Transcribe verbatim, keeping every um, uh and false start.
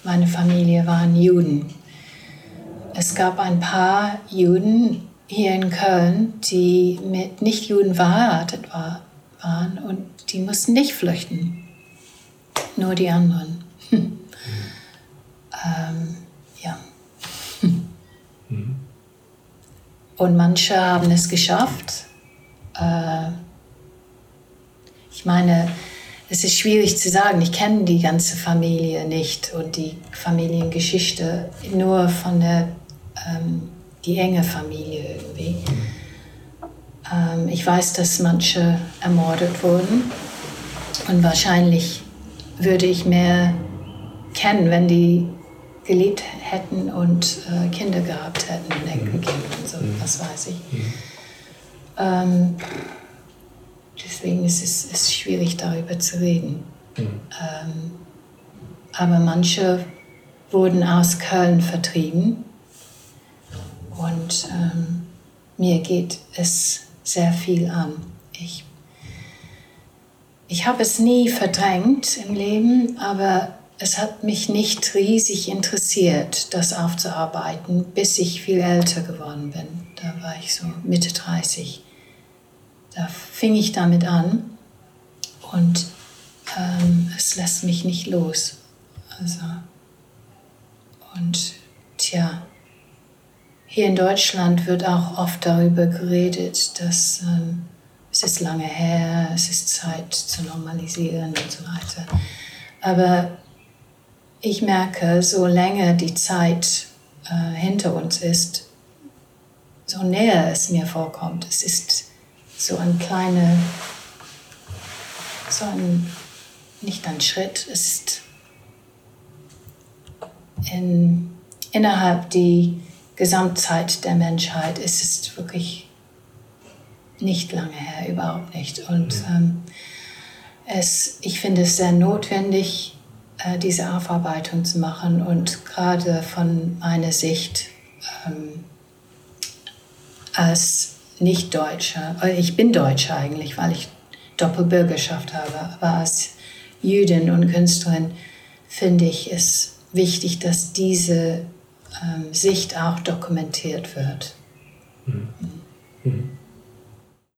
meine Familie waren Juden. Es gab ein paar Juden hier in Köln, die mit Nichtjuden verheiratet war, waren und die mussten nicht flüchten. Nur die anderen. Hm. ähm, ja. Mhm. Und manche haben es geschafft. Äh, ich meine, es ist schwierig zu sagen. Ich kenne die ganze Familie nicht und die Familiengeschichte nur von der ähm, die enge Familie irgendwie. Ähm, ich weiß, dass manche ermordet wurden und wahrscheinlich würde ich mehr kennen, wenn die gelebt hätten und äh, Kinder gehabt hätten, Enkelkinder und so, was weiß ich. Ähm, deswegen ist es ist schwierig, darüber zu reden. Ähm, aber manche wurden aus Köln vertrieben und ähm, mir geht es sehr viel an. Ich, ich habe es nie verdrängt im Leben, aber es hat mich nicht riesig interessiert, das aufzuarbeiten, bis ich viel älter geworden bin. Da war ich so Mitte dreißig. Da fing ich damit an und ähm, es lässt mich nicht los. Also, und tja, hier in Deutschland wird auch oft darüber geredet, dass ähm, es ist lange her, es ist Zeit zu normalisieren und so weiter. Aber ich merke, so länger die Zeit äh, hinter uns ist, so näher es mir vorkommt. Es ist so ein kleiner, so ein, nicht ein Schritt, es ist in, innerhalb der Gesamtzeit der Menschheit, es ist wirklich nicht lange her, überhaupt nicht. Und ähm, es, ich finde es sehr notwendig, diese Aufarbeitung zu machen und gerade von meiner Sicht ähm, als Nicht-Deutscher, ich bin Deutscher eigentlich, weil ich Doppelbürgerschaft habe, aber als Jüdin und Künstlerin finde ich es wichtig, dass diese ähm, Sicht auch dokumentiert wird. Mhm. Mhm.